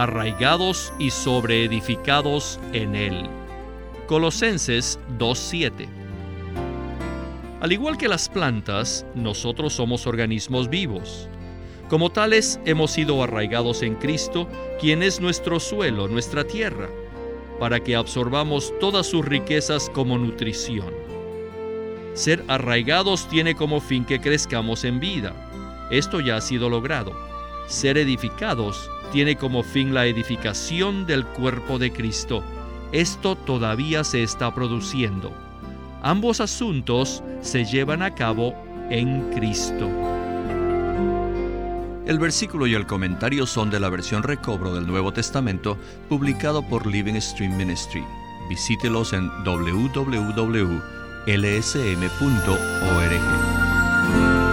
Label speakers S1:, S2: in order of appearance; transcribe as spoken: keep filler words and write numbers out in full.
S1: arraigados y sobreedificados en Él. Colosenses dos siete. Al igual que las plantas, nosotros somos organismos vivos. Como tales, hemos sido arraigados en Cristo, quien es nuestro suelo, nuestra tierra, para que absorbamos todas sus riquezas como nutrición. Ser arraigados tiene como fin que crezcamos en vida. Esto ya ha sido logrado. Ser edificados tiene como fin la edificación del cuerpo de Cristo. Esto todavía se está produciendo. Ambos asuntos se llevan a cabo en Cristo.
S2: El versículo y el comentario son de la versión recobro del Nuevo Testamento, publicado por Living Stream Ministry. Visítelos en doble u doble u doble u punto l s m punto org.